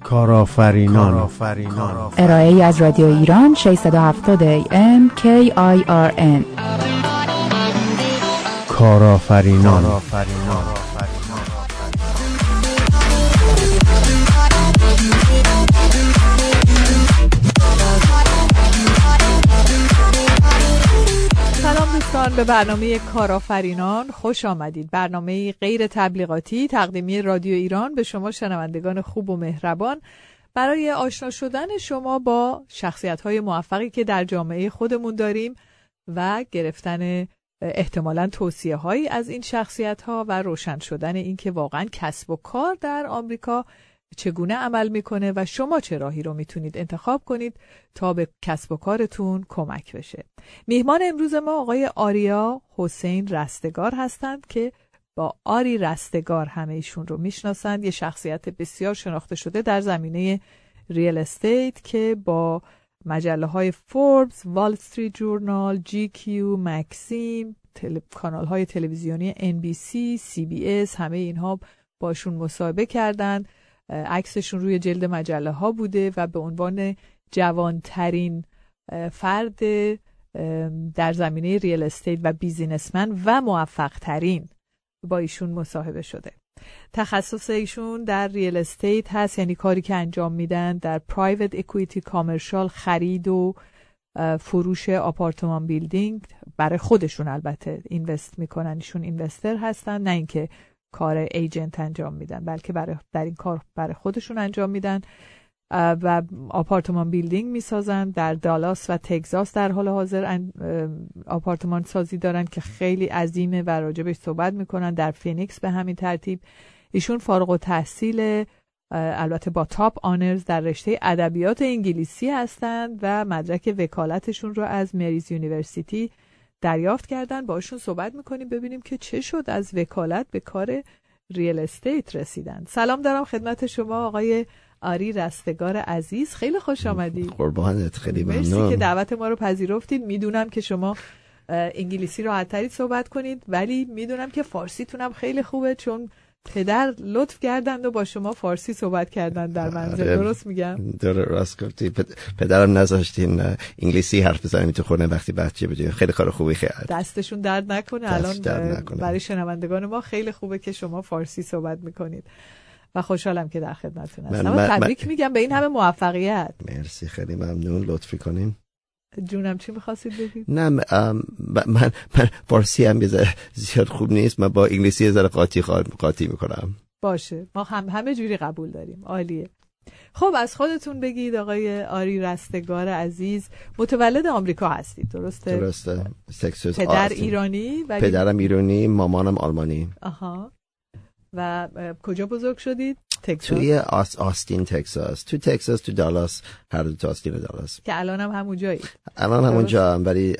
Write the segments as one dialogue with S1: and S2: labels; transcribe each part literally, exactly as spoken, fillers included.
S1: کارآفرینان.
S2: ارائه ای از رادیو ایران ششصد و هفتاد ای ام کی آی آر ان.
S1: کارآفرینان.
S3: به برنامه کارآفرینان خوش آمدید. برنامه غیر تبلیغاتی تقدیمی رادیو ایران به شما شنوندگان خوب و مهربان برای آشنا شدن شما با شخصیت‌های موفقی که در جامعه خودمون داریم و گرفتن احتمالاً توصیه‌هایی از این شخصیت‌ها و روشن شدن این که واقعاً کسب و کار در آمریکا چگونه عمل میکنه و شما چه راهی رو میتونید انتخاب کنید تا به کسب و کارتون کمک بشه. میهمان امروز ما آقای آریا حسین رستگار هستند که با آری رستگار همه ایشون رو میشناسند. یه شخصیت بسیار شناخته شده در زمینه ریل استیت که با مجله های فوربس، وال استریت جورنال، جی کیو، مکسیم، تل... کانال های تلویزیونی ان بی سی، سی بی اس، همه اینها باشون مصاحبه کردند. عکسشون روی جلد مجله ها بوده و به عنوان جوانترین فرد در زمینه ریل استیت و بیزینسمن و موفق ترین با ایشون مصاحبه شده. تخصص ایشون در ریل استیت هست، یعنی کاری که انجام میدن در پرایوت اکویتی کامرشال، خرید و فروش آپارتمان بیلدینگ برای خودشون البته اینوست میکنن. ایشون اینوستر هستن، نه اینکه کار ایجنت انجام میدن، بلکه برای در این کار برای خودشون انجام میدن و آپارتمان بیلدینگ میسازن. در دالاس و تگزاس در حال حاضر آپارتمان سازی دارن که خیلی عظیمه و راجبش صحبت میکنن. در فینیکس به همین ترتیب. ایشون فارغ التحصیل البته با تاپ آنرز در رشته ادبیات انگلیسی هستند و مدرک وکالتشون رو از مریز یونیورسیتی دریافت کردن. باشون صحبت میکنیم ببینیم که چه شد از وکالت به کار ریل استیت رسیدن. سلام دارم خدمت شما آقای آری رستگار عزیز، خیلی خوش آمدید.
S4: قربانت، خیلی ممنون.
S3: مرسی که دعوت ما رو پذیرفتید. میدونم که شما انگلیسی راحت تری صحبت کنید ولی میدونم که فارسیتون هم خیلی خوبه، چون پدر لطف کردند و با شما فارسی صحبت کردند در منزل. درست میگم؟
S4: درست گفتی. پدرم نذاشتین انگلیسی حرف بزنیم تو خونه وقتی بچه بودیم. خیلی کار خوبی کرد.
S3: دستشون درد نکنه. الان برای شنوندگان ما خیلی خوبه که شما فارسی صحبت میکنید و خوشحالم که در خدمتتون هستم. تبریک میگم به این همه موفقیت.
S4: مرسی، خیلی ممنون. لطفی کنین.
S3: جونم چی می‌خواستید بگید؟
S4: نه من من فارسی هم زیاد خوب نیست. من با انگلیسی ذره قاطی قاطی میکنم.
S3: باشه، ما هم همه جوری قبول داریم. عالیه. خب از خودتون بگید آقای آری رستگار عزیز. متولد آمریکا هستید درسته؟
S4: درسته. تگزاس.
S3: پدر ایرانی ولی
S4: پدرم ایرانی، مامانم آلمانی.
S3: آها. و کجا بزرگ شدید؟ تگزاس.
S4: توی آس آستین تگزاس. تو تگزاس، تو دالاس، هر دو تا آستین دالاس.
S3: که الان هم همونجایید؟
S4: الان همونجا هم، ولی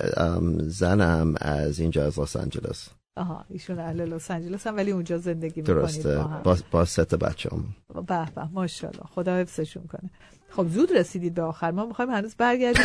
S4: زنم از اینجا از لس آنجلس.
S3: آها، ایشون اهل لس آنجلس هم ولی اونجا زندگی میکنید.
S4: درسته. با با سه تا بچه‌ام.
S3: به به ماشاءالله، خدا حفظشون کنه. خب زود رسیدید به آخر. ما میخوایم هنوز برگردیم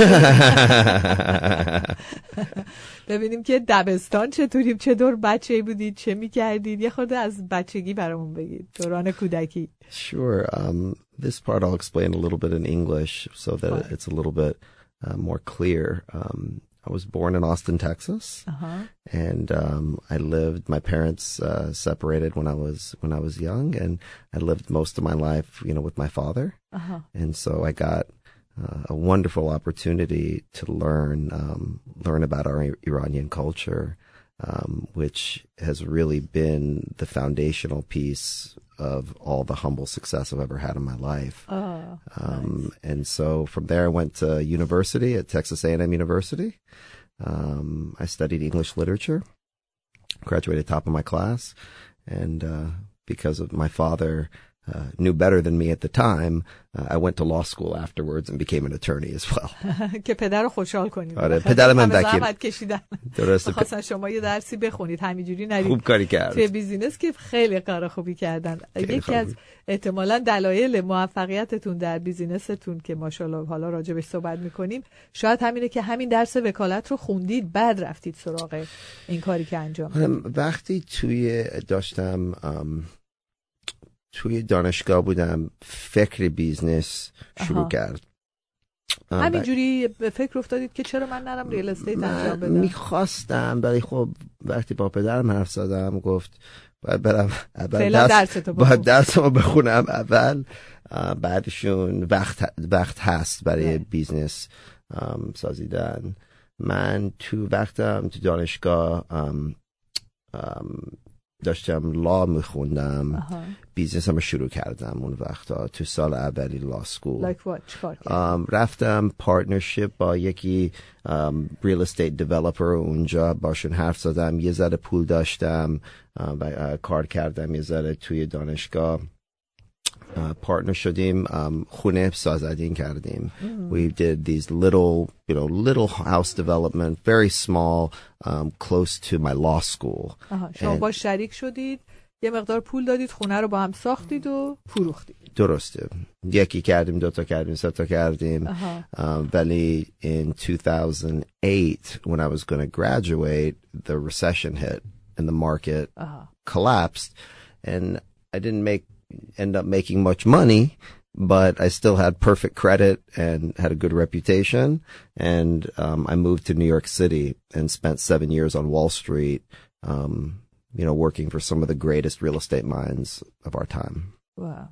S3: ببینیم که دبستان چطوری، چه دور بچه‌ای بودید، چه میکردید. یه خورده از بچگی برامون بگید، دوران کودکی.
S4: Sure. Um, this part I'll explain a little bit in English so that right. it's a little bit uh, more clear. Um, I was born in Austin, Texas, uh-huh. and um, I lived. My parents uh, separated when I was when I was young, and I lived most of my life, you know, with my father. Uh-huh. And so I got uh, a wonderful opportunity to learn um, learn about our Iranian culture, um, which has really been the foundational piece of all the humble success I've ever had in my life.
S3: Oh,
S4: um,
S3: nice.
S4: And so from there I went to university at Texas A and M University. Um, I studied English literature, graduated top of my class, and uh, because of my father uh, knew better than me at the time, uh, I went to law school afterwards and became an attorney as well.
S3: که پدر رو خوشحال کنید.
S4: آره، پدرم هم وکیل.
S3: زحمت کشیدن.
S4: درسته.
S3: خواستن شما یه درسی بخونید، همینجوری نرید.
S4: خوب کاری کرد.
S3: توی بیزینس که خیلی کار خوبی کردن. یکی از احتمالاً دلایل موفقیتتون در بیزینستون که ماشاءالله حالا راجبش صحبت می‌کنیم، شاید همینه که همین درس وکالت رو خوندید بعد رفتید سراغ این کاری که انجام دادید.
S4: وقتی توی داشتم توی دانشگاه بودم فکر بیزنس شروع کرد.
S3: همینجوری به فکر افتادید که چرا من نرم ریل استیت انجام بدم؟
S4: میخواستم ولی خب وقتی با پدرم حرف زدم گفت باید برم اول
S3: درس
S4: باید درسمو بخونم اول، بعدشون وقت وقت هست برای بیزنس سازیدن. من تو وقتم تو دانشگاه ام ام داشتم لا میخوندم، بیزنس هم شروع کردم اون وقتا تو سال اولی لا سکول.
S3: like um,
S4: رفتم پارتنرشیپ با یکی ریل استیت دیولپر، اونجا باشون حرف زدم، یه ذره پول داشتم و کار کردم یه ذره توی دانشگاه. پارتنر شدیم، خونه سازدین کردیم. mm. We did these little, you know, little house development, very small, um, close to my law school.
S3: شما با شریک شدید، یه مقدار پول دادید، خونه رو با هم ساختید و فروختید.
S4: درسته، یکی کردیم، دوتا کردیم، سه تا کردیم. um, ولی in two thousand eight when I was going to graduate, the recession hit and the market uh-huh. collapsed, and I didn't make end up making much money, but I still had perfect credit and had a good reputation. And um, I moved to New York City and spent seven years on Wall Street, um, you know, working for some of the greatest real estate minds of our time.
S3: Wow.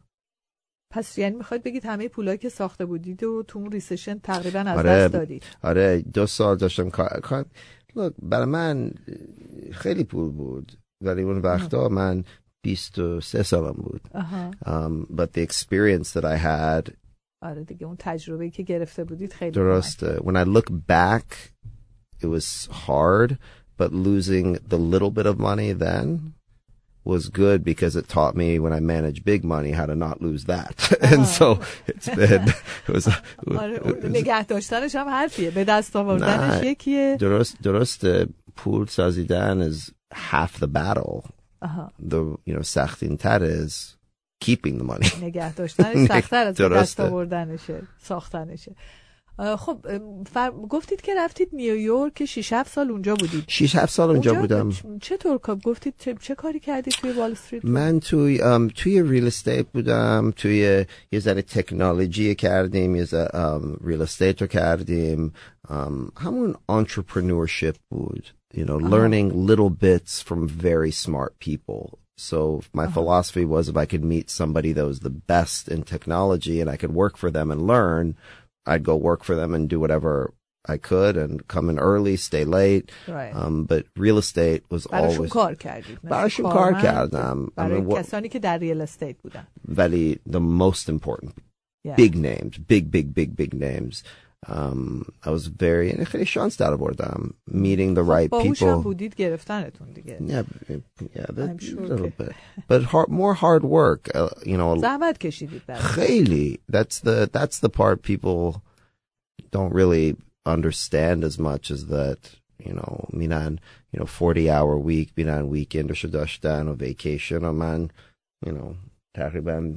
S3: پس یعنی میخواید بگید همه پولایی که ساخته بودید و تو اون ریسشن تقریبا از
S4: آره،
S3: دست دادید؟
S4: آره، دو سال داشتم کار. Look, برای من خیلی پول بود، ولی اون وقتا من بیست و سه سالم بود. um, but the experience that I had,
S3: آره دیگه اون تجربه‌ای که گرفته بودید خیلی
S4: درسته. When I look back, it was hard, but losing the little bit of money then was good because it taught me when I manage big money how to not lose that. and so it's been it was, it was
S3: نگه داشتنش هم حرفیه، به دست آوردنش یکیه.
S4: درست درسته، پول سازیدن is half the battle.
S3: Uh-huh.
S4: The you know سختین تر is keeping the money.
S3: نگه داشتنش سخت‌تر از دست آوردنشه، ساختنشه. خب فر... گفتید که رفتید نیویورک، شش هفت سال اونجا بودید.
S4: شش هفت سال اونجا بودم.
S3: چطور گفتید چه... چه کاری کردید توی وال استریت؟
S4: من توی um, توی ریل استیت بودم، توی یه ذره تکنولوژی کردیم، یه ذره um, ریل استیت رو کردیم. um, همون entrepreneurship بود. You know, uh-huh. learning little bits from very smart people. So my uh-huh. philosophy was if I could meet somebody that was the best in technology and I could work for them and learn, I'd go work for them and do whatever I could and come in early, stay late.
S3: Right.
S4: Um, but real estate was
S3: براشون
S4: always...
S3: کار کردید.
S4: براشون کار کردم.
S3: برای I mean, کسانی که در ریل استیت بودن.
S4: ولی the most important,
S3: yeah.
S4: big names, big, big, big, big names. Um, I was very خیلی شانس در آوردم meeting the right people.
S3: باهوشم بودید گرفتنتون دیگه.
S4: Yeah, yeah, but
S3: sure
S4: a little bit. But hard, more hard work, uh, you know.
S3: زحمت کشیدید برای.
S4: خیلی. That's the that's the part people don't really understand as much as that, you know, میرن, you know, forty hour week, میرن weekendشو داشتن و vacation و من, you know, تقریبا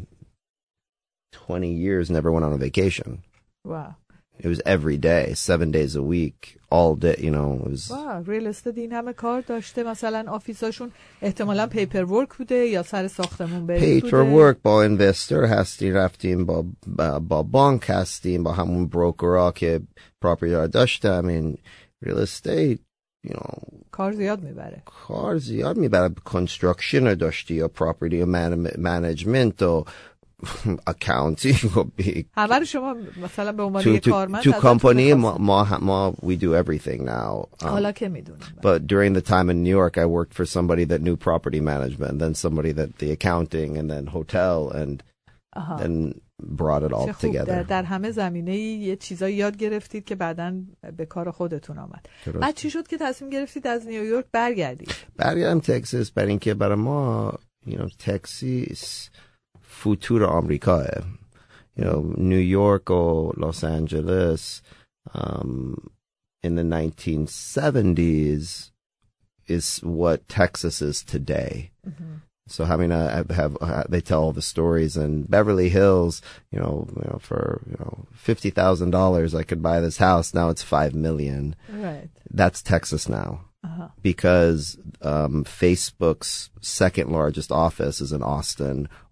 S4: twenty years never went on a vacation.
S3: Wow.
S4: It was every day, seven days a week, all day, you know, it was...
S3: Wow, ریل استیت این همه کار داشته، مثلا آفیساشون احتمالاً پیپر ورک بوده یا سر ساختمون برید بوده؟
S4: پیپر ورک با اینوستر هستیم، رفتیم با, با, با بانک هستیم، با همون بروکرها که پراپرتی داشته. I mean, ریل استیت, you know...
S3: کار زیاد میبره.
S4: کار زیاد میبره. کنسترکشن داشتی یا پراپرتی و منیجمنت و accounting و big.
S3: همه رو شما مثلا به عنوان یک کارمند
S4: تو کمپانی ما, ما ما we do everything now. Um,
S3: حالا که میدونیم.
S4: But during the time in New York, I worked for somebody that knew property management, and then somebody that the accounting, and then hotel, and uh-huh. then brought it all together.
S3: در, در همه زمینه یه چیزایی یاد گرفتید که بعداً به کار خودتون آمد. بعد چی شد که تصمیم گرفتید از نیویورک برگردید؟
S4: برگردم تگزاس، برای اینکه برای ما, you know, تگزاس فوتور آمریکاه. You know, New York or Los Angeles um, in the nineteen seventies is what Texas is today. Mm-hmm. So I mean, I, I have uh, they tell all the stories in Beverly Hills. You know, you know, for you know fifty thousand dollars, I could buy this house. Now it's five million.
S3: Right.
S4: That's Texas now.
S3: Uh-huh.
S4: Because um, Facebook's second largest office is in Austin.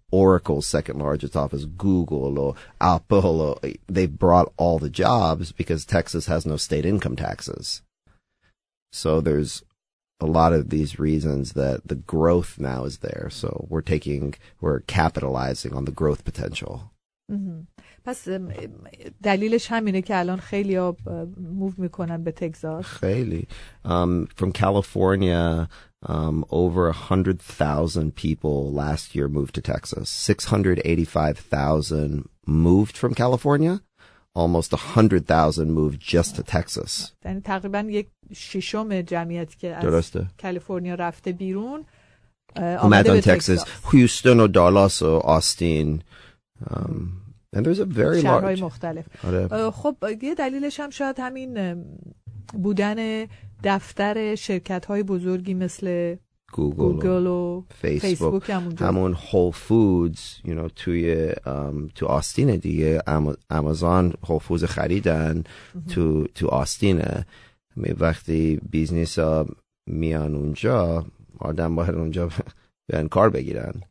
S4: Oracle's second largest office, Google or Apple, or they've brought all the jobs because Texas has no state income taxes. So there's a lot of these reasons that the growth now is there. So we're taking, we're capitalizing on the growth potential.
S3: Mm-hmm. پس دلیلش همینه که الان خیلی ها موو میکنن به تگزاس.
S4: خیلی. Um, from California, um, over one hundred thousand people last year moved to Texas. six hundred eighty-five thousand moved from California. Almost one hundred thousand moved just to Texas.
S3: یعنی تقریبا یک ششم جمعیتی که از
S4: درسته.
S3: کالیفرنیا رفته بیرون
S4: آمده به تگزاس. هیوستن و دالاس و آستین. Um, and there's a very
S3: شهرهای
S4: large.
S3: مختلف.
S4: آره.
S3: خب یه دلیلش هم شاید همین بودن دفتر شرکت‌های بزرگی مثل
S4: گوگل,
S3: گوگل و فیسبوک
S4: همون هول فودز you know توی um, تو آستین دیگه آمازون هول فودز خریدن تو تو آستینه. وقتی بیزنس ها میان اونجا آدم باید اونجا بیان کار بگیرن.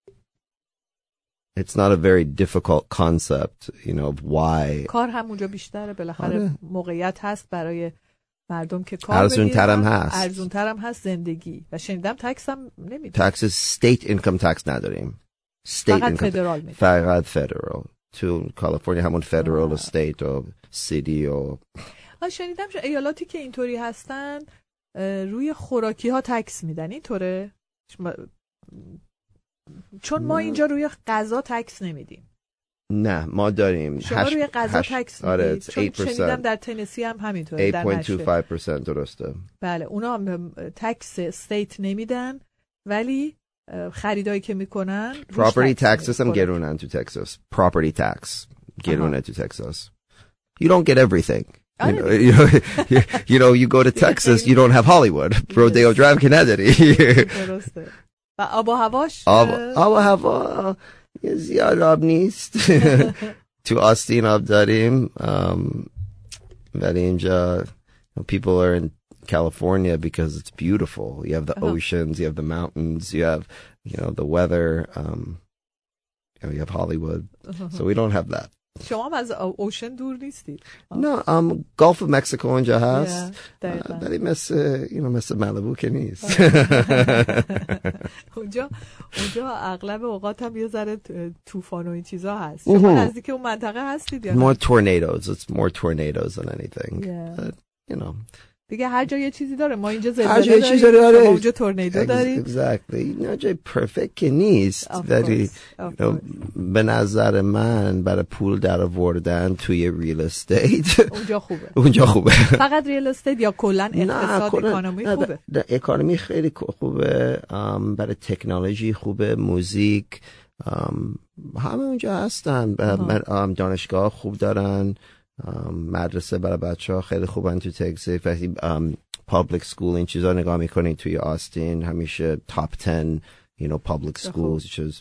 S4: It's not a very difficult concept, you know, of why.
S3: کار هم اونجا بیشتره بالاخره آره. موقعیت هست برای مردم که کار
S4: ارزون ترم هست.
S3: ارزون ترم هست زندگی و شنیدم تکس هم نمیدیم.
S4: تکس state income tax نداریم. State
S3: فقط
S4: income
S3: فدرال میدیم.
S4: فقط فدرال. تو کالیفرنیا همون فدرال و استیت و سیتی و
S3: شنیدم ایالاتی که اینطوری هستن روی خوراکی ها تکس میدن. اینطوره؟ چون ما اینجا روی غذا تکس نمیدیم.
S4: نه ما داریم.
S3: شما هش... روی غذا تکس میدید.
S4: آره
S3: چون شنیدم در تنسی هم همینطوره.
S4: هشت و بیست و پنج درصد درسته.
S3: بله اونا تکس استیت نمیدن ولی خریدایی که میکنن
S4: property taxes هم گرونن تو تگزاس. property tax گرونه تو تگزاس. You don't get everything. You know, you know, you, you know, you go to Texas, you don't have Hollywood. Rodeo Drive که نداری.
S3: درسته. و آب و هواش
S4: آب, آب و هوا زیاد آب نیست. تو آستین آب داریم. Um, ولی اینجا people are in California because it's beautiful. You have the uh-huh. oceans, you have the mountains, you have, you know, the weather. Um, you know, you have Hollywood. Uh-huh. So we don't have that.
S3: شما هم از اوشن دور نیستید.
S4: نه um, Gulf of Mexico اونجا هست. ولی مثل you know, مثل مالبو که نیست.
S3: اونجا اونجا اغلب اوقات هم یه ذره طوفان و این چیزا هست. شما نزدیک اون منطقه هستید یا
S4: More tornadoes. It's more tornadoes than anything.
S3: Yeah.
S4: But, you know.
S3: دیگه هر جا یه چیزی داره. ما اینجا زلزله داریم. شما اونجا تورنیدو داریم.
S4: Exactly. نه جای پرفکت که نیست. ولی به نظر من برای پول در آوردن توی ریل استیت
S3: اونجا خوبه.
S4: اونجا خوبه.
S3: فقط ریل استیت یا کلا اقتصاد اکانومی خوبه؟
S4: اکانومی خیلی خوبه. برای تکنولوژی خوبه. موزیک همه اونجا هستن. دانشگاه خوب دارن. Um, مدرسه برای بچه ها خیلی خوبن تو تگزاس. وقتی um, public school این چیزا نگاه میکنین توی آستین همیشه top ten you know public schools چیز.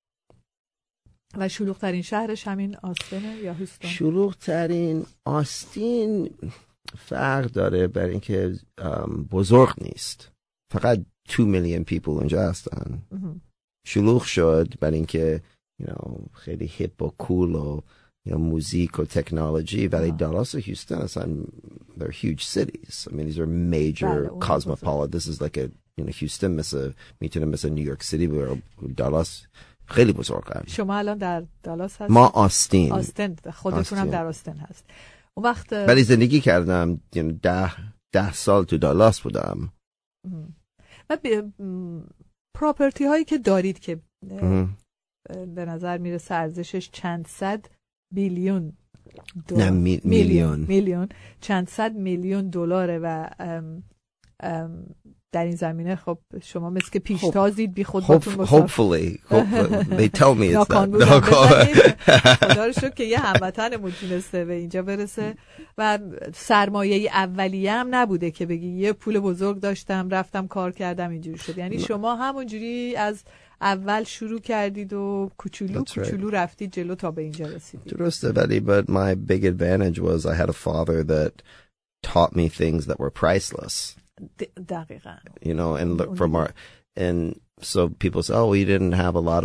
S3: و شلوغ ترین شهرش همین آستینه یا هیوستن؟
S4: شلوغ ترین آستین فرق داره برای اینکه um, بزرگ نیست. فقط two million people اونجا هستن. شلوغ شد برای اینکه you know خیلی هیپ و کول و you know, موزیک و تکنولوژی ولی دالاس و هیوستن اصلا they're huge cities. I mean these are major cosmopolitan. This is like a you know Houston مثل میتونه مثل نیویورک سیتی و دالاس خیلی بزرگه.
S3: شما الان در دالاس هستید؟
S4: ما آستین.
S3: آستین خودتون هم در آستین هست. اون وقت
S4: ولی زندگی کردم you know, ده ده سال تو دالاس بودم.
S3: و پراپرتی هایی که دارید که به نظر میرسه ارزشش چند صد بیلیون
S4: نه می، میلیون
S3: میلیون چند صد میلیون دلاره و ام ام در این زمینه خب شما مثل که پیشتازید بی خود باتون
S4: بسار hopefully hopefully they tell me it's that
S3: خدا رو شکر که یه هموطنمون تونسته به اینجا برسه و سرمایه اولیه هم نبوده که بگی یه پول بزرگ داشتم رفتم کار کردم اینجوری شد. یعنی شما همونجوری از اول شروع کردید و کوچولو کوچولو رفتید جلو تا به اینجا رسیدید.
S4: درسته ولی but my big advantage was I had a father that taught me things that were priceless.
S3: دقیقاً.
S4: You know and look from our and so people say oh you didn't have a lot of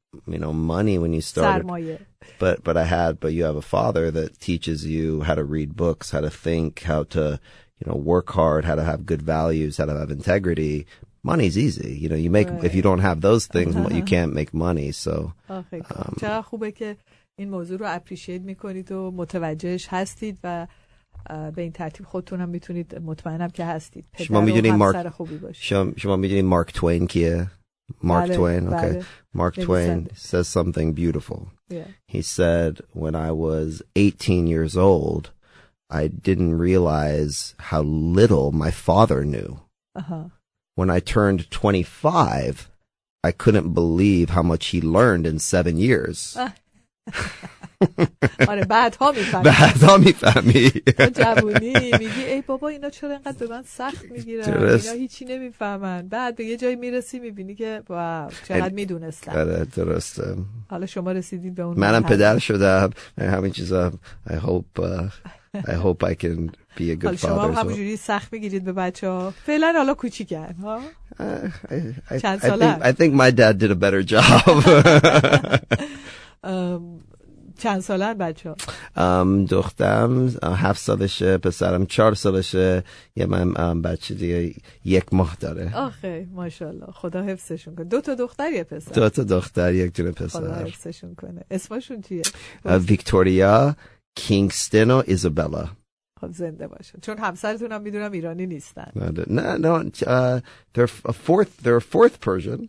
S4: you know, money when you started.
S3: سرمایه.
S4: But but I had but you have a father that teaches you how to read books, how to think, how to, you know, work hard, how to have good values, how to have integrity. Money's easy. You know, you make right. if you don't have those things, you can't make money. So
S3: um, چقدر خوبه که این موضوع رو اپریشیت میکنید و متوجهش هستید و به این ترتیب خودتون هم میتونید، مطمئنم که هستید، پدر و همسر خوبی باشید.
S4: شما شما میدونید مارک توین کیه؟ Mark
S3: بله،
S4: Twain, okay.
S3: بله.
S4: Mark Twain says something beautiful.
S3: Yeah.
S4: He said, when I was eighteen years old, I didn't realize how little my father knew.
S3: Uh-huh.
S4: When I turned twenty-five, I couldn't believe how much he learned in seven years.
S3: آره بعدها میفهمی
S4: بعدها میفهمی
S3: تو جوونی میگی ای بابا اینا چرا اینقدر به من سخت میگیرن، اینا هیچی نمیفهمن، بعد به یه جایی میرسی میبینی که واو چقدر میدونستن.
S4: آره درسته.
S3: حالا شما رسیدید به اون.
S4: منم پدر شدم، همین چیزا. I hope uh, I hope I can be a good father.
S3: شما همونجوری سخت میگیرید به بچه‌ها فعلا، حالا کوچیکن ها. چند ساله؟
S4: I think my dad did a better job.
S3: چند سالن بچه ها؟
S4: um, دخترم هفت سالشه، پسرم چهار سالشه، یه من بچه دیگه یک ماه داره.
S3: آخه ماشاءالله، خدا حفظشون کنه. دو تا دختر یه پسر؟
S4: دو تا دختر یک دونه پسر.
S3: خدا حفظشون کنه. اسمشون چیه؟
S4: ویکتوریا، کینگستن و ایزابلا.
S3: خب زنده باشن. چون همسرتون هم میدونم ایرانی نیستن.
S4: نه نه uh, they're a fourth they're a fourth Persian.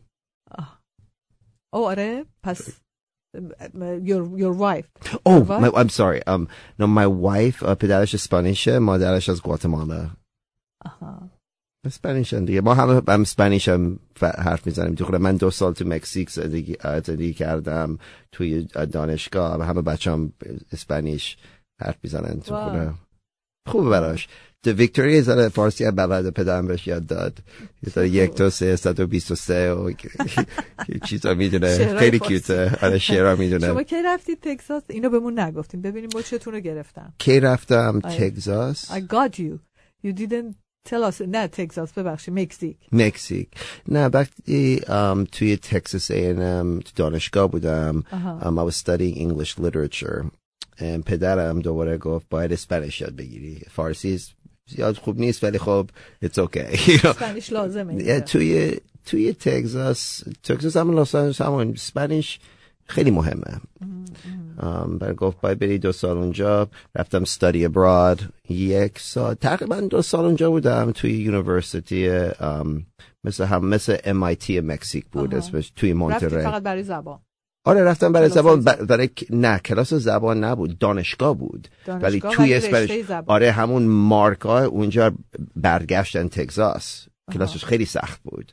S3: او آره پس your your wife.
S4: Oh, your wife? My, I'm sorry. Um, no, my wife, uh, پدرش اسپانیشه، مادرش از گواتمالا.
S3: آها.
S4: اسپانیش دیگه. ما همه هم اسپانیش هم حرف میزنیم. تو من دو سال تو مکزیک زندگی زندگی کردم، توی دانشگاه همه بچه‌ام اسپانیش حرف میزنن تو خونه. خوبه براش. تو ویکتوریا زده فارسی هم بلد، پدرم بهش یاد داد. یه یک تا سه صد و بیست و سه و چیزا میدونه، خیلی کیوته. آره شعرها میدونه.
S3: شما کی رفتید تگزاس؟ اینو بهمون نگفتیم، ببینیم با چتون رو گرفتم.
S4: کی رفتم تگزاس؟
S3: I got you. You didn't tell us. نه تگزاس، ببخشید، مکزیک.
S4: مکزیک. نه وقتی um, توی تکساس ای ان ام دانشگاه بودم. uh-huh. um, I was studying English literature. پدرم دوباره گفت باید اسپانیش یاد بگیری. فارسی زیاد خوب نیست ولی خب it's okay.
S3: اسپانیش لازمه.
S4: توی توی تگزاس تگزاس هم لس آنجلس همون اسپانیش خیلی مهمه. بعد گفت باید بری دو سال اونجا. رفتم study abroad یک سال، تقریبا دو سال اونجا بودم توی یونیورسیتی مثل هم مثل ام آی تی مکزیک بود اسمش، توی مونتری.
S3: رفتی فقط برای زبان؟
S4: آره رفتم برای زبان، برای نه کلاس زبان نبود، دانشگاه بود، ولی توی اسپانیش. آره همون مارکا اونجا برگشتن تگزاس. کلاسش خیلی سخت بود.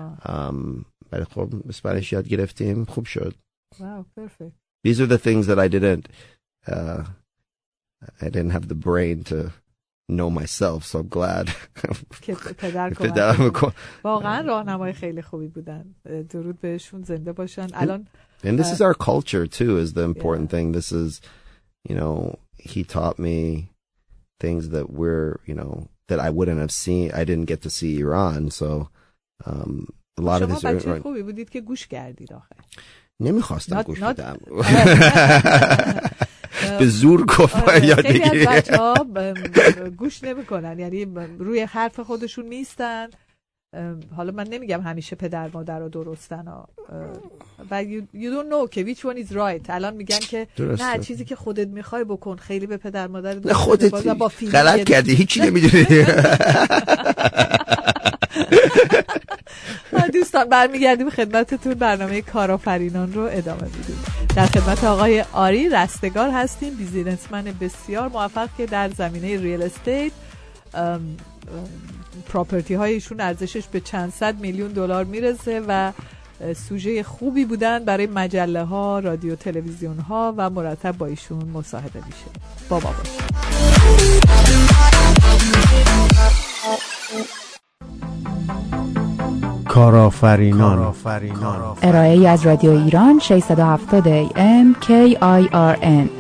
S4: ولی خب اسپانیش یاد گرفتیم، خوب شد.
S3: Wow, perfect.
S4: These are the things that I didn't uh, I didn't have the brain to know myself, so I'm glad.
S3: که پدر کمک واقعا راهنمای خیلی خوبی بودن. درود بهشون، زنده باشن. الان
S4: And this uh, is our culture too, is the important yeah. thing. This is, you know, he taught me things that we're, you know, that I wouldn't have seen. I didn't get to see Iran, so um, a lot of this.
S3: شما بچه خوبی بودید که گوش کردید آخه.
S4: نمیخواستم گوش بدم. به زور گفت یاد بگیری.
S3: خیلی از بچه‌ها گوش نمیکنن، یعنی روی حرف خودشون نیستن. حالا من نمیگم همیشه پدر مادر رو درستن ها، و you, you don't know که which one is right. الان میگن که درسته. نه چیزی که خودت میخوای بکن، خیلی به پدر مادر
S4: نه خودت غلط کردی، هیچی نمیدونی.
S3: دوستان برمیگردیم خدمتتون، برنامه کارآفرینان رو ادامه میدیم. در خدمت آقای آری رستگار هستیم، بیزینسمن بسیار موفق که در زمینه ریل استیت پراپرتی هایشون ارزشش به چند صد میلیون دلار میرسه و سوژه خوبی بودن برای مجله ها، رادیو، تلویزیون ها و مرتب با ایشون مصاحبه میشه. با ما باشید.
S1: کارآفرینان،
S2: ارائه‌ای از رادیو ایران ششصد و هفتاد ای ام کی آی آر ان.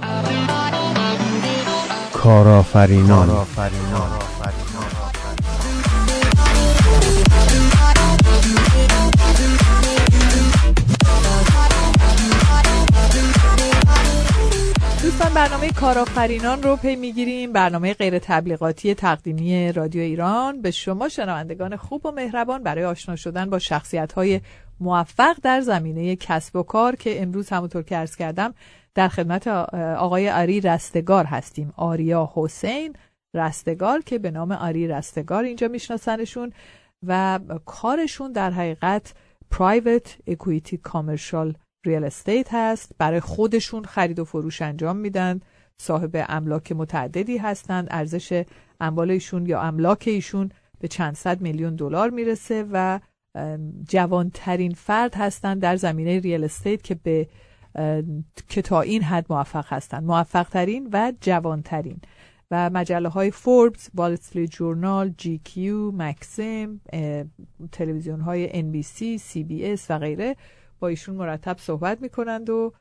S1: کارآفرینان.
S3: دوستان برنامه کارآفرینان رو پی میگیریم، برنامه غیر تبلیغاتی تقدیمی رادیو ایران به شما شنوندگان خوب و مهربان برای آشنا شدن با شخصیت‌های موفق در زمینه کسب و کار که امروز همونطور که عرض کردم در خدمت آقای آری رستگار هستیم. آریا حسین رستگار که به نام آری رستگار اینجا میشناسنشون و کارشون در حقیقت Private Equity Commercial ریال استیت هست. برای خودشون خرید و فروش انجام میدن، صاحب املاک متعددی هستند، ارزش اموال ایشون یا املاک ایشون به چند صد میلیون دلار میرسه و جوانترین فرد هستند در زمینه ریال استیت که به که تا این حد موفق هستند، موفق ترین و جوانترین. و مجله های فوربس، وال استریت جورنال، جی کیو، مکسیم، تلویزیون های ان بی سی، سی بی اس و غیره با ایشون مرتب صحبت میکنند و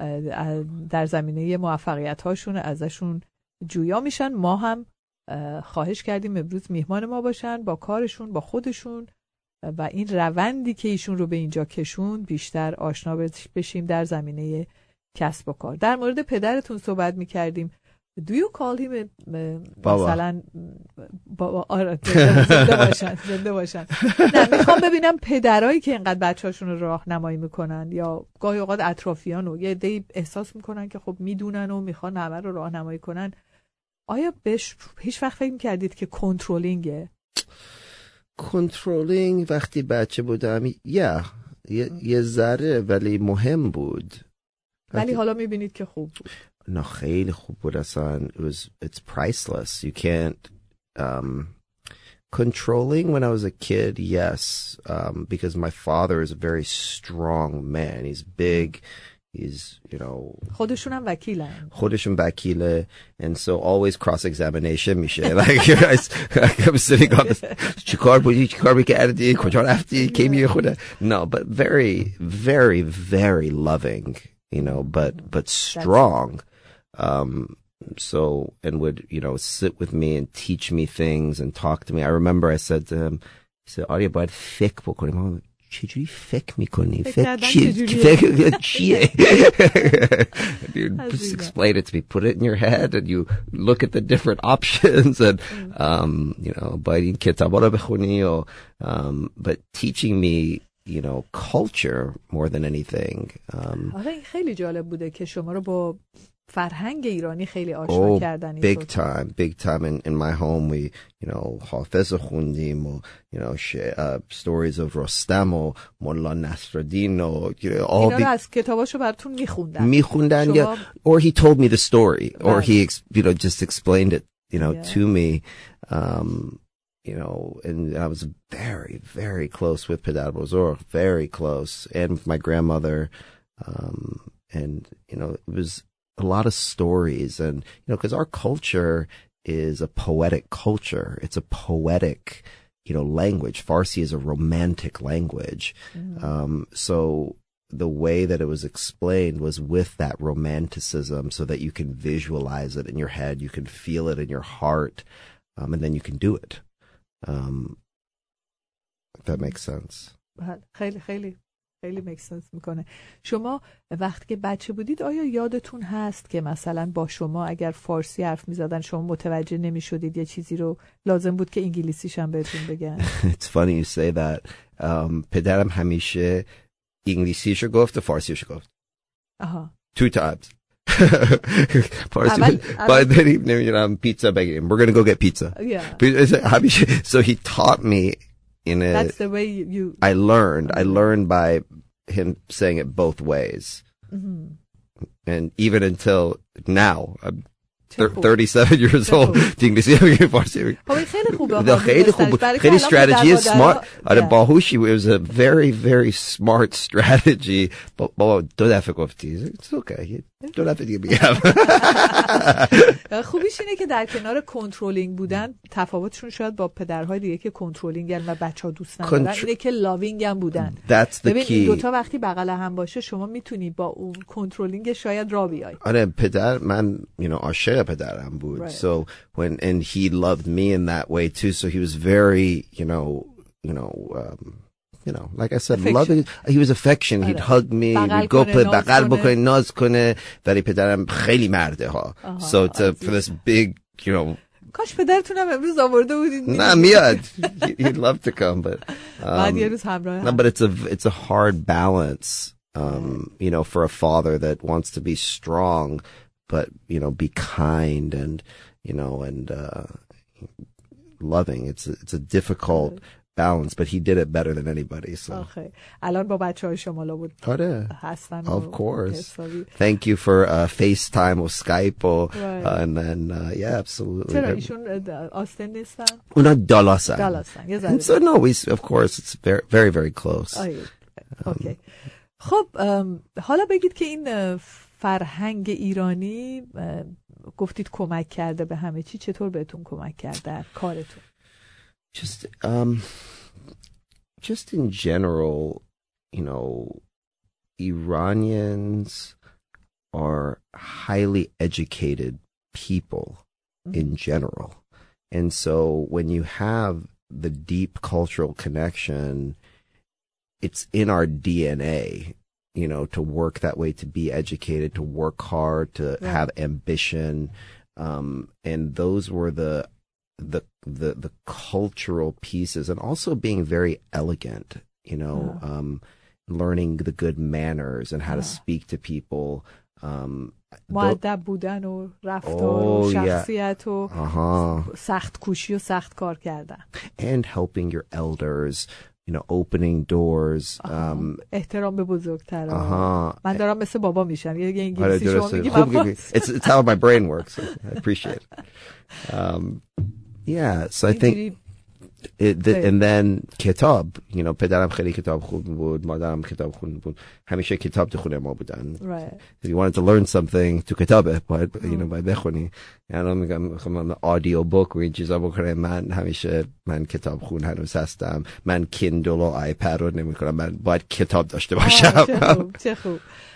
S3: در زمینه موفقیت هاشون ازشون جویا میشن. ما هم خواهش کردیم امروز میهمان ما باشن، با کارشون، با خودشون و این روندی که ایشون رو به اینجا کشون بیشتر آشنا بشیم در زمینه کسب و کار. در مورد پدرتون صحبت میکردیم. Do you call him
S4: بابا.
S3: مثلا بابا؟ آره زنده باشن زنده باشن. نه میخوام ببینم پدرایی که اینقدر بچه‌هاشون رو راهنمایی میکنن یا گاهی اوقات اطرافیانو یه عده‌ای احساس میکنن که خب میدونن و میخوان همه رو راهنمایی کنن، آیا بهش هیچ وقت فکر میکردید که کنترلینگه؟
S4: کنترلینگ وقتی بچه بودم یا یه ذره ولی مهم بود.
S3: ولی حالا میبینید که خوب بود.
S4: نه خیلی خوب بود اصلا. It was, it's priceless. You can't um, controlling when I was a kid, yes, um, because my father is a very strong man. He's big. He's, you know,
S3: خودشون هم وکیلن.
S4: خودشون وکیله, and so always cross examination میشه. Like I, I'm sitting on this. چیکار بودی؟ چیکار میکردی؟ کجا رفتی؟ کی میگه خدا؟ No, but very, very, very loving. You know, but but strong. Um, so and would, you know, sit with me and teach me things and talk to me. I remember I said to him, he said, "Arya, باید فکر بکنیم." من چجوری فکر میکنی؟ فکر چیه؟ فکر چیه؟ You just explain it to me. Put it in your head and you look at the different options and um, you know, باید این کتابا رو بخونی و um, but teaching me, you know, culture more than anything. Um,
S3: آره این خیلی جالب بوده که شما رو با فرهنگ ایرانی خیلی آشنا
S4: oh,
S3: کردن.
S4: big time, big time. In, in my home, we, you know, حافظ خوندیم و, you know, sh- uh, stories of Rostam و مولا نصرالدین و, you know, all
S3: اینا
S4: the...
S3: رو از کتاباشو براتون میخوندن.
S4: میخوندن, yeah. Or he told me the story. Or he, ex- you know, just explained it, you know, yeah. to me. Um, you know, and I was very, very close with Pedar Bozorg, very close, and with my grandmother. Um, and, you know, it was a lot of stories, and, you know, because our culture is a poetic culture. It's a poetic, you know, language. Farsi is a romantic language. Mm. Um, so the way that it was explained was with that romanticism so that you can visualize it in your head, you can feel it in your heart, um, and then you can do it. Um, if that makes sense.
S3: خیلی خیلی خیلی make sense میکنه. شما وقتی که بچه بودید آیا یادتون هست که مثلا با شما اگر فارسی حرف میزدن شما متوجه نمیشدید، یه چیزی رو لازم بود که انگلیسیش هم بهتون بگن؟
S4: It's funny you say that. Um, پدرم همیشه انگلیسیشو گفت و فارسیشو گفت.
S3: آها.
S4: Two times. فارسی باید بریم نمیدونم پیتزا بگیریم. We're gonna go get pizza.
S3: Yeah.
S4: همیشه. So he taught me in a,
S3: that's the way you
S4: I learned I learned by him saying it both ways. Mm-hmm. And even until now I'm thirty-seven years old. انگلیسی میگه فارسی.
S3: خیلی خوبه.
S4: خیلی خوبه. خیلی strategy smart. آره باهوشی. It was a very very smart strategy. بابا دو دفعه گفتی. It's okay. دو دفعه دیگه میگم.
S3: خوبیش اینه که در کنار کنترلینگ بودن تفاوتشون شاید با پدرهای دیگه که کنترلینگن و بچه‌ها دوست ندارن اینه که لاوینگ هم بودن.
S4: ببین
S3: این دو تا وقتی بغل هم باشه شما میتونی با اون کنترلینگ شاید را بیای.
S4: آره پدر من you know عاشق پدرم بود.
S3: Right.
S4: So when and he loved me in that way too. So he was very you know you know um, you know, like I said, loving, he was affectionate. He'd hug me, we'd go put بغل بکنه ناز کنه. ولی پدرم خیلی مرده ها. So to, for this big, you know,
S3: کاش پدرتونم امروز آورده بودید.
S4: نه میاد. He'd love to come, but
S3: بعد یه روز همراه.
S4: No, but it's a it's a hard balance, um, you know, for a father that wants to be strong, but you know, be kind and you know, and uh, loving. It's a, it's a difficult balance, but he did it better than anybody. So.
S3: Okay. الان با بچه‌های شما لابد هستن.
S4: Of course. Thank you for uh, FaceTime or Skype or
S3: right.
S4: uh, and then uh, yeah, absolutely.
S3: چرا ایشون آستن نیستن؟
S4: اونا دالاسن.
S3: دالاسن.
S4: So no, we of course it's very very very close.
S3: Okay. خب حالا بگید که این فرهنگ ایرانی گفتید کمک کرده به همه چی، چطور بهتون کمک کرده در کارتون؟
S4: Just, um, just in general, you know, Iranians are highly educated people mm-hmm. in general. And so when you have the deep cultural connection, it's in our D N A, you know, to work that way, to be educated, to work hard, to yeah. have ambition. Um, and those were the the the the cultural pieces, and also being very elegant, you know, yeah. um learning the good manners and how yeah. to speak to people, um
S3: مؤدب بودن و رفتار و شخصیت و سخت کوشی و سخت کار کردن,
S4: and helping your elders, you know, opening doors, um
S3: احترام به بزرگترها. من دارم مثل بابا میشم. یه انگلیسی شما میگی من
S4: it's it's how my brain works. I appreciate it. um Yeah, so I think, it, the, and then kitab, you know, پدرم خیلی کتاب خوب بود, مادرم کتاب خوب بود, همیشه کتاب تو خونه ما بودن.
S3: Right.
S4: If you wanted to learn something, تو کتابه, باید, you know, باید بخونی. یعنی میگم میخوام آدیو بوک و این چیزا بکنم. من همیشه من کتاب خون هنوز هستم. من کیندل و آیپد رو نمیکنم. من باید کتاب داشته باشم.
S3: چه خوب, چه خوب.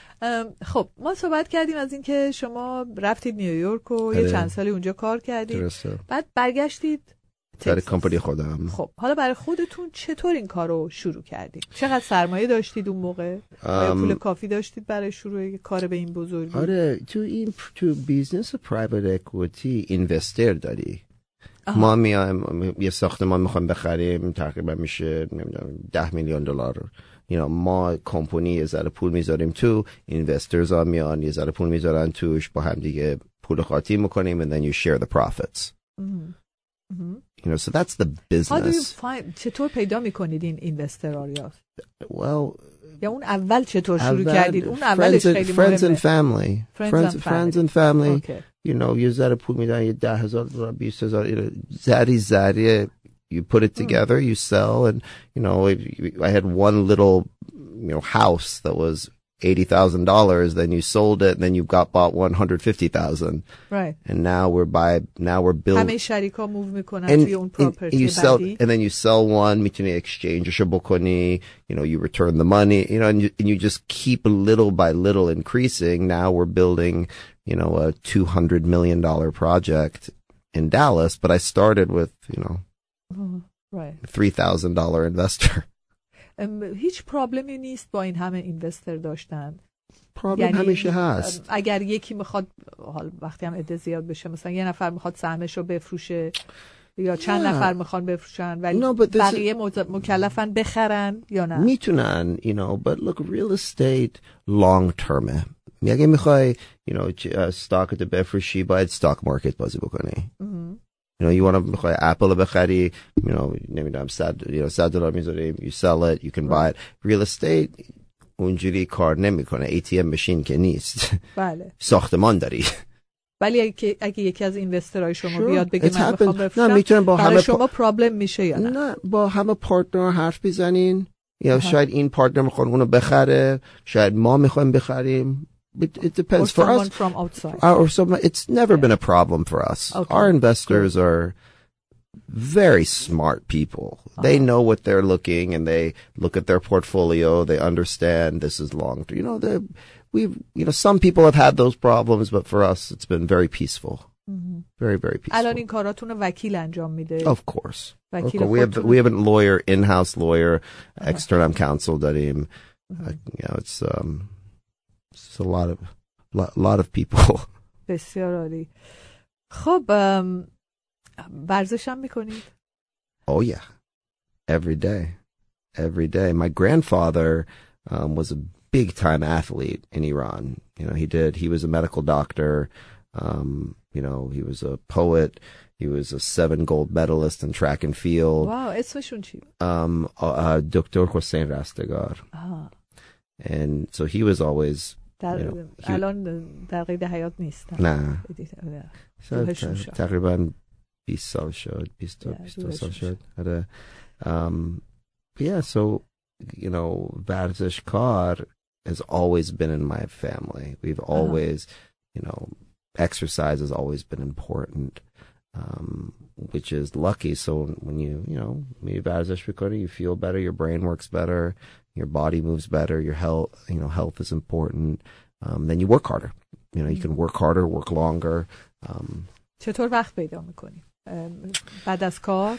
S3: خب ما صحبت کردیم از این که شما رفتید نیویورک و یه چند سالی اونجا کار کردید.
S4: درسته.
S3: بعد برگشتید
S4: برای کمپانی خودم.
S3: خب حالا برای خودتون چطور این کار رو شروع کردید؟ چقدر سرمایه داشتید اون موقع؟ آیا پول کافی داشتید برای شروع کار به این بزرگی؟
S4: آره تو این تو بیزنس پرایوت اکویتی اینوستر داری. آها. ما میایم یه ساختمان میخوایم بخریم, تقریبا میشه نمیدونم ده میلیون دلار. You know, ما کمپانی یه ذره پول میذاریم تو, اینوسترز ها میان یه ذره پول میذارن توش, با هم دیگه پول خاطی میکنیم, and then you share the profits.
S3: Mm-hmm. Mm-hmm.
S4: You know, so that's the business.
S3: How do you find, چطور پیدا میکنید این اینوسترها یا؟
S4: Well,
S3: یا اون اول چطور شروع کردید؟ اون اولش خیلی
S4: مهمه. Friends and family.
S3: Friends,
S4: friends and family. Friends and family.
S3: Okay.
S4: You know, یه ذره پول میدن, یه ده هزار دلار, بیست هزار, ذری ذری. You put it together, you sell, and, you know, if you, I had one little, you know, house that was eighty thousand dollars, then you sold it, and then you got bought one hundred fifty thousand.
S3: Right.
S4: And now we're by, now we're building.
S3: همه شریکا move میکنن توی اون property.
S4: You sell, and then you sell one, میتونی exchange بکنی, you know, you return the money, you know, and you, and you just keep little by little increasing. Now we're building, you know, a two hundred million dollars project in Dallas, but I started with, you know,
S3: Uh, right.
S4: three thousand dollars investor.
S3: Um, هیچ پرابلمی نیست با این همه اینوستر داشتن.
S4: پرابلم یعنی همیشه هست.
S3: اگر یکی میخواد, حال وقتی هم عده زیاد بشه, مثلا یه نفر میخواد سهمشو بفروشه یا چند yeah. نفر میخوان بفروشن ولی no, بقیه is... مکلفن بخرن یا نه؟
S4: میتونن, you know, but look, real estate long term. اگه میخوای, you know, استاک تو بفروشی باید stock market بازی بکنی.
S3: mm-hmm.
S4: You know, you want to بخوای اپل بخری, you know, نمیدونم صد, you know, صد دلار میذاری, you sell it, you can buy it. Real estate اونجوری کار نمیکنه. ای تی ام ماشین که نیست.
S3: بله.
S4: ساختمان داری.
S3: ولی اگه اگه یکی از اینوسترهای شما sure. بیاد بگه من میخوام بفروشم,
S4: نه میتونن با همه
S3: شما پرابلم میشه یا نه؟
S4: نه, با همه پارتنر حرف بزنین. یا شاید این پارتنر میخواد اونو بخره, شاید ما میخوایم بخریم. It, it depends.
S3: Or
S4: for
S3: someone
S4: us,
S3: from outside.
S4: Or, or someone, it's never yeah. been a problem for us.
S3: Okay.
S4: Our investors cool. are very smart people. Uh-huh. They know what they're looking, and they look at their portfolio. They understand this is long term. You know, we've, you know, some people have had those problems, but for us, it's been very peaceful.
S3: Mm-hmm.
S4: very, very peaceful.
S3: الان این کاراتون رو وکیل انجام میده.
S4: Of course.
S3: وکیل
S4: Okay. We have
S3: خودتون.
S4: we have a lawyer, in-house lawyer, external counsel داریم. Uh, you know, it's um, it's a lot of lot, lot of people.
S3: بسیار عالی. خب ام، ورزش هم میکنید؟
S4: Oh yeah, every day, every day. My grandfather um, was a big-time athlete in Iran. You know, he did. He was a medical doctor. Um, you know, he was a poet. He was a seven gold medalist in track and field.
S3: واو اسمشون چی؟
S4: Um, uh, Doctor Hossein Rastegar.
S3: آها.
S4: And so he was always.
S3: در
S4: you know, he-
S3: الان در قید حیات نیستن.
S4: نه. So,
S3: روحشون
S4: ت-
S3: شاد.
S4: تقریبا بیست سال شد. بیست تا
S3: Yeah,
S4: بیست دو
S3: روحشون
S4: سال شد. آره. Um, yeah, so, you know, ورزشکار has always been in my family. We've always, you know, exercise has always been important, um, which is lucky. So when you, you know, when you ورزش میکنی, you feel better, your brain works better, your body moves better, your health, you know, health is important. Um, then you work harder. You know, you can work harder, work longer. Um,
S3: چطور وقت پیدا میکنی؟ بعد از کار؟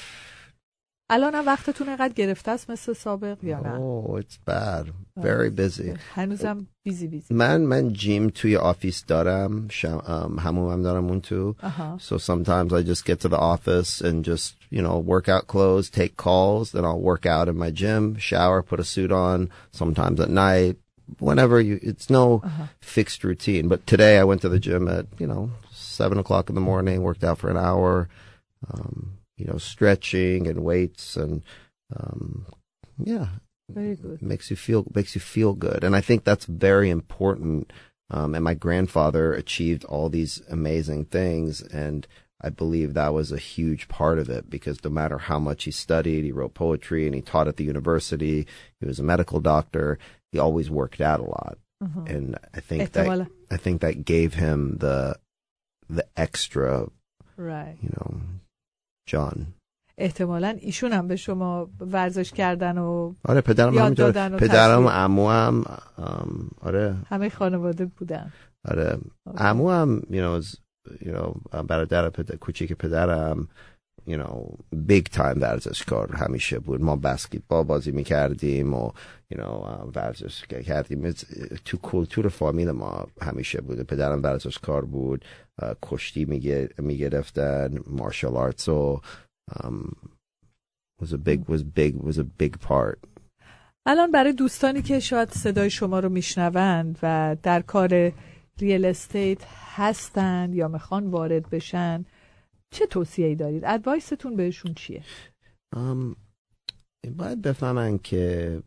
S3: الان هم وقتتون اینقدر گرفته است مثل سابق یا نه؟
S4: oh, it's bad. Very busy.
S3: هنوزم بیزی بیزی.
S4: من من جیم توی آفیس دارم. شم, um, همومم دارم اون تو.
S3: آها.
S4: So sometimes I just get to the office and just, you know, work out clothes, take calls, then I'll work out in my gym, shower, put a suit on, sometimes at night, whenever you, it's no
S3: Uh-huh.
S4: fixed routine. But today I went to the gym at, you know, seven o'clock in the morning, worked out for an hour, um, you know, stretching and weights and, um, yeah.
S3: Very good.
S4: It makes you feel, makes you feel good. And I think that's very important. Um, and my grandfather achieved all these amazing things. And I believe that was a huge part of it because no matter how much he studied, he wrote poetry and he taught at the university. He was a medical doctor. He always worked out a lot.
S3: Uh-huh.
S4: And I think
S3: احتمالا.
S4: that, I think that gave him the, the extra,
S3: Right.
S4: you know, John.
S3: احتمالاً ایشون هم به شما ورزش کردن و
S4: آره پدرم
S3: یاد
S4: همینطور.
S3: دادن و
S4: پدرم و
S3: تشویق.
S4: عموام آره
S3: همه خانواده بودن.
S4: آره عموام you know is you know برادر پدر کوچیک پدرم you know big time ورزشکار همیشه بود. ما بسکتبال بازی میکردیم و you know ورزش کردیم. تو کلتور فامیل ما همیشه بود. پدرم ورزشکار بود. کشتی میگرفتن مارشال آرتس و um, was a big was big was a big part.
S3: الان برای دوستانی که شاید صدای شما رو میشنوند و در کار ریل استیت هستن یا میخوان وارد بشن چه توصیه‌ای دارید؟ ادوایستون بهشون چیه؟
S4: um, باید بفهمن که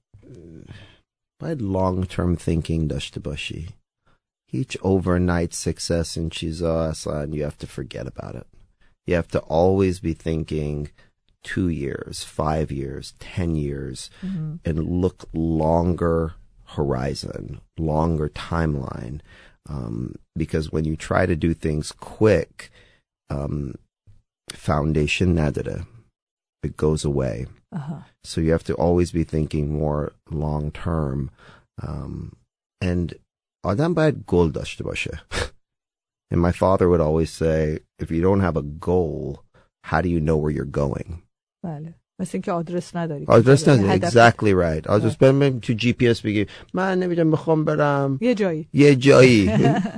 S4: باید long term thinking داشته باشی. هیچ overnight success این چیزا اصلا you have to forget about it. You have to always be thinking two years, five years, ten years, mm-hmm. and look longer horizon, longer timeline. Um, because when you try to do things quick, um, foundation nadara, it goes away.
S3: Uh-huh.
S4: So you have to always be thinking more long term. Um, and adam bayad goal dashte bashe. And my father would always say, if you don't have a goal, how do you know where you're going?
S3: بله. مثل اینکه آدرس نداری.
S4: آدرس نداری. Exactly right. آدرس برم تو جی پی اس بگی من نمیدونم میخوام برم
S3: یه جایی.
S4: یه جایی.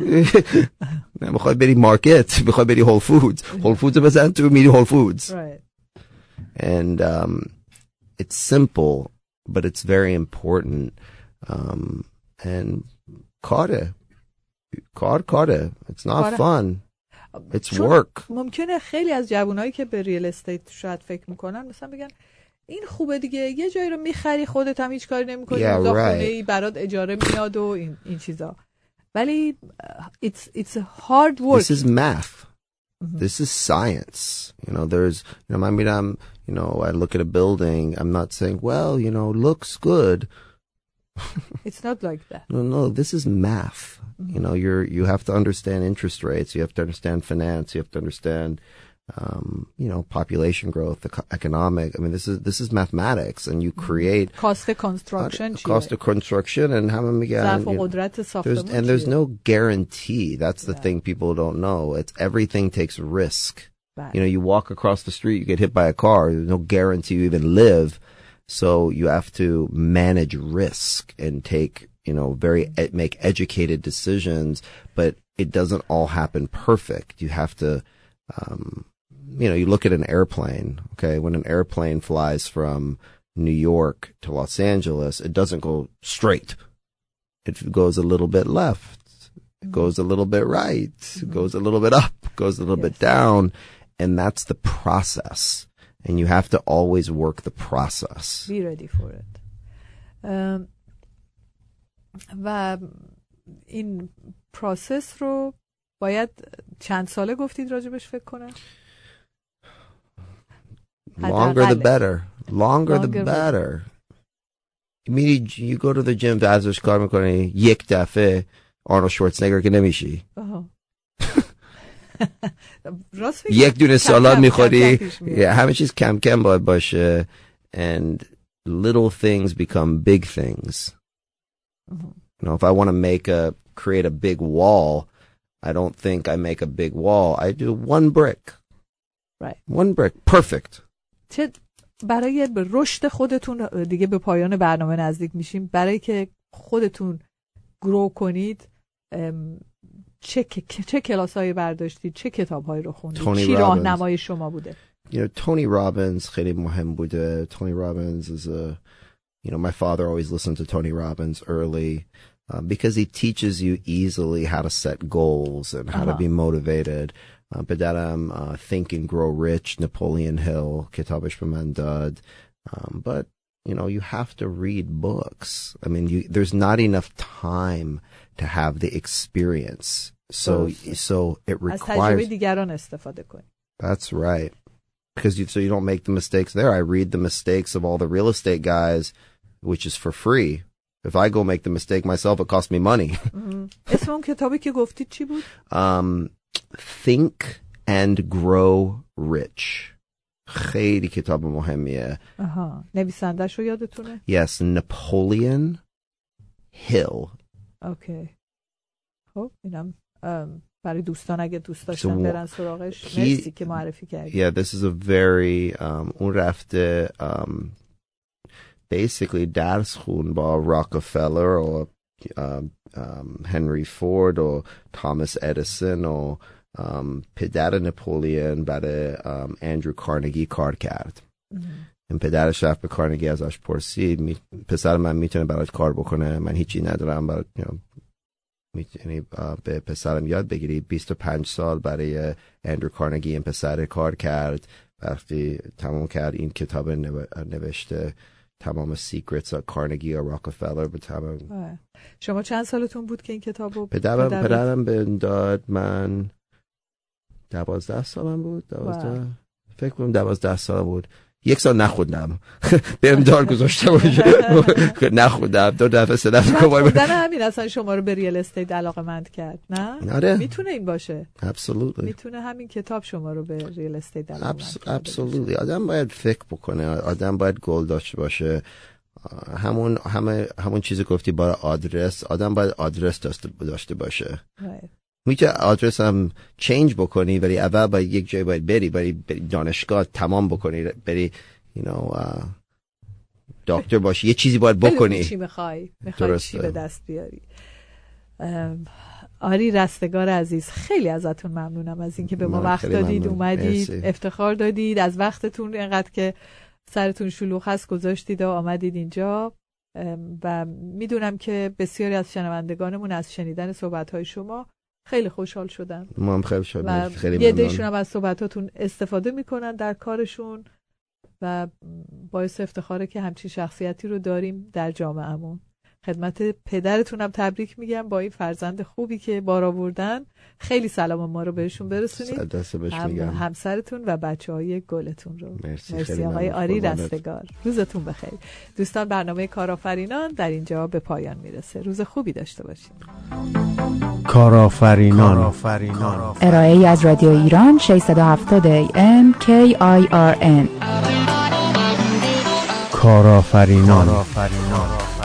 S4: نه میخوای بری مارکت، میخوای بری هول فودز. هول فودز بزن تو میری هول فودز.
S3: Right.
S4: And um, it's simple, but it's very important. Um, and کاره. کار کاره. It's not
S3: کاره.
S4: fun. It's
S3: چون
S4: work.
S3: ممکنه خیلی از جوانایی که به ریل استیت شاید فکر میکنن مثلا بگن این خوبه دیگه یه جایی رو میخری خودت هم هیچ کاری نمیکنی
S4: Yeah,
S3: اونجا
S4: right.
S3: خونه‌ای برات اجاره میاد و این این چیزا ولی it's it's hard work.
S4: This is math. Mm-hmm. This is science. You know, there's, you know, I mean, I'm, you know, I look at a building, I'm not saying, well, you know, looks good.
S3: It's not like that.
S4: No, no, this is math. Mm-hmm. You know, you're, you have to understand interest rates. You have to understand finance. You have to understand, um, you know, population growth, economic. I mean, this is this is mathematics, and you create
S3: cost of construction,
S4: uh, cost of construction, and how many again? There's, and there's no guarantee. That's the yeah. thing people don't know. It's everything takes risk. Right. You know, you walk across the street, you get hit by a car. There's no guarantee you even live. So you have to manage risk and take, you know, very ed- make educated decisions. But it doesn't all happen perfect. You have to. Um, You know, you look at an airplane, okay? When an airplane flies from New York to Los Angeles, it doesn't go straight. It goes a little bit left. It goes a little bit right. It goes a little bit up. Goes a little yes. bit down. And that's the process. And you have to always work the process.
S3: Be ready for it. Um, و این پروسس رو باید چند ساله گفتید راجبش فکر کنم؟
S4: Longer the better. Longer, Longer the better. میری you go to the gym ورزش کار میکنی یک دفعه آرنولد شوارزنگر که نمیشی. یک دونه سالاد میخوری. همه چیز کم کم باید باشه. And little things become big things. Uh-huh. You know, if I want to make a create a big wall, I don't think I make a big wall. I do one brick.
S3: Right.
S4: One brick. Perfect.
S3: چه برای رشد خودتون دیگه به پایان برنامه نزدیک میشیم، برای که خودتون گرو کنید چه چه کلاسایی برداشتید، چه کتاب‌هایی رو خوندید، چی راهنمای شما بوده؟
S4: You know, Tony Robbins خیلی مهم بوده. Tony Robbins is a, you know, my father always listened to Tony Robbins early uh, because he teaches you easily how to set goals and how uh-huh. to be motivated. Uh, پدرم uh, Think and Grow Rich, Napoleon Hill, کتابش به من داد. Um, but, you know, you have to read books. I mean, you, there's not enough time to have the experience. So, so it requires... از
S3: تجربه دیگران استفاده کنی.
S4: That's right. Because you, so you don't make the mistakes there. I read the mistakes of all the real estate guys, which is for free. If I go make the mistake myself, it costs me money.
S3: mm-hmm. اسم اون کتابی که گفتید چی بود؟
S4: Um... Think and Grow Rich. خیلی کتاب مهمیه.
S3: آها. نویسنده‌شو یادتونه؟
S4: Yes, Napoleon Hill.
S3: اوکی. خب اینم برای دوستان اگه دوست داشتن برن سراغش. مرسی که معرفی کردید.
S4: Yeah, this is a very um, اون رفته um, basically درس خون با Rockefeller و um, um, Henry Ford و Thomas Edison و um, پدر نپولیون برای um, اندرو کارنگی کار کرد. این پدرش رفت به کارنگی ازش پرسید می... پسر من میتونه برات کار بکنه؟ من هیچی ندارم برات، you know, میتونی uh, به پسرم یاد بگیری. بیست و پنج سال برای اندرو کارنگی این پسر کار کرد. وقتی تمام کرد این کتاب نو... نوشته تمام سیکرتس کارنگی و راکفلر به تمام.
S3: شما چند سالتون بود که این کتابو
S4: پدرم پدر پدرم به داد؟ من دوازده سالم بود. دوازده فکر کنم دوازده سال بود. یک سال نخوندم. به امدار گذاشته بود. نخوندم. دو دفعه سه دفعه
S3: خوندن همین اصلا شما رو به ریال استیت علاقه‌مند کرد، نه؟
S4: آره.
S3: میتونه این باشه.
S4: Absolutely.
S3: میتونه همین کتاب شما رو به ریال استیت علاقه‌مند کنه.
S4: Absolutely. آدم باید فکر بکنه. آدم باید گول داشته باشه. همون همه همون چیزی گفتی برای آدرس، آدم باید آدرس داشته داشته باشه. right. میشه آدرس هم چینج بکنی، ولی اول باید یک جای باید بری، بری, بری دانشگاه تمام بکنی، بری you know دکتر باشی، یه چیزی باید بکنی.
S3: چی میخوای؟ میخوای چی به دست بیاری؟ آری رستگار عزیز، خیلی ازتون ممنونم از اینکه به ما وقت دادید، اومدید، مرسی. افتخار دادید از وقتتون، اینقدر که سرتون شلوغ هست گذاشتید و آمدید اینجا و میدونم که بسیاری از شنوندگانمون از شنیدن صحبت‌های شما خیلی خوشحال شدن.
S4: ما هم خیلی شدیم. خیلی
S3: یه دیشون هم از صحبتاتون استفاده میکنن در کارشون و باعث افتخاره که همچین شخصیتی رو داریم در جامعهمون. خدمت پدرتونم تبریک میگم با این فرزند خوبی که بار آوردن. خیلی سلام ما رو بهشون برسونید، هم همسرتون و بچه‌های گلتون رو.
S4: مرسی,
S3: مرسی آقای آری رستگار. روزتون بخیر. دوستان برنامه کارآفرینان در اینجا به پایان میرسه. روز خوبی داشته باشید.
S1: کارآفرینان
S2: ارائه ای از رادیو ایران ششصد و هفتاد ای ام کی آی آر ان.
S1: کارآفرینان